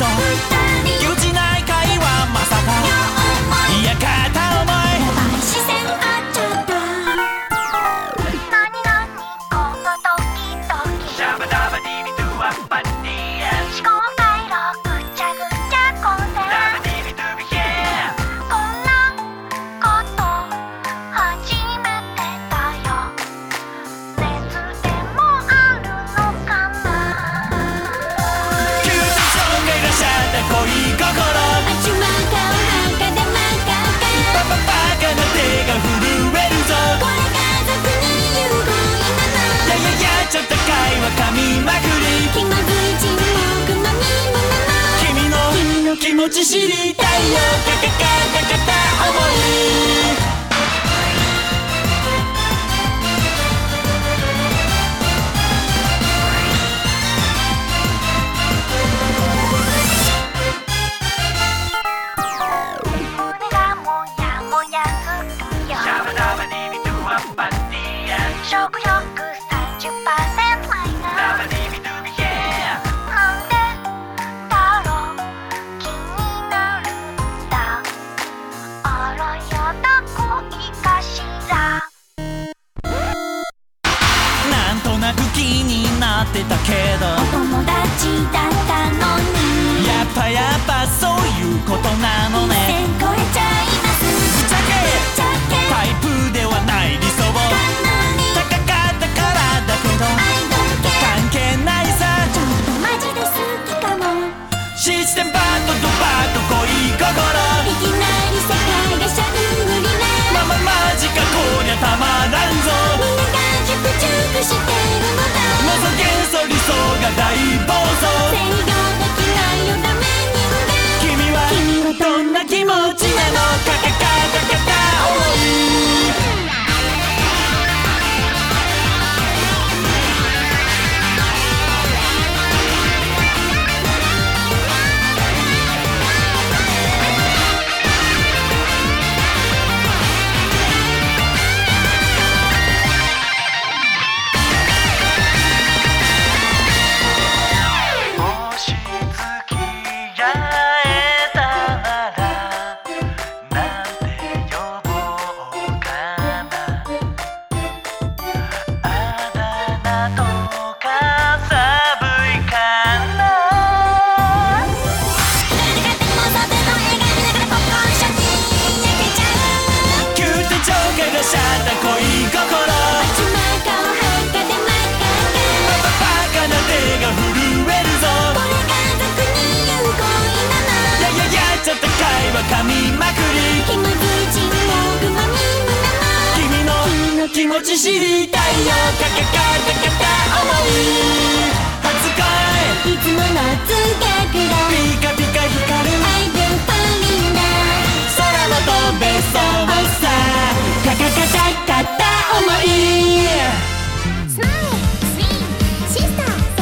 どぎちない会話まさかいや片思いやばい視線合っちゃった何々このドキドキシャバダバディビドゥワッパディエ思考回路ぐちゃぐちゃ混戦ダバディビドゥビヘこんなこと初めてだよ熱でもあるのかな急に紹介がしちゃった恋心あちまかおはかでまかかバカな手が震えるぞこれ家族に有効なのいやいやいやちょっと会話噛みまくり気まずい沈黙のみもの君の気持ち知りたいよかかかかかた思い胸がもやもやするよシャバダバディビドゥワッパディエ食欲30%マイナダバディビドゥビヘなんでだろう気になるんだあらやだ恋かしらなんとなく気になってたけどお友達だったのにやっぱそういうことなのね線越えちゃいますぶっちゃけちゃけタイプではない理想をかなり高かったからだけど I don't care 関係ないさちょっとマジで好きかもシステムバットとバット恋心いきなり世界がしゃんぐりなマジかこりゃたまらんぞみんなが熟熟してるのだ謎幻想理想が大暴走制御できないよダメ人間君はどんな気持ちなのかかかかかた思いもし付き合えたならなんて呼ぼうかなあだ名とか寒いかな誰かって妄想での映画見ながらポップコーンショッキン焼けちゃう急転直下がしちゃった恋心あちまかおはかでまかかバカな手が震えるぞこれ家族に有効なのいやいやいやちょっと会話噛みまくり気まずい沈黙のみ君の気持ち知りたいよかかかかかた思い初恋いつもの熱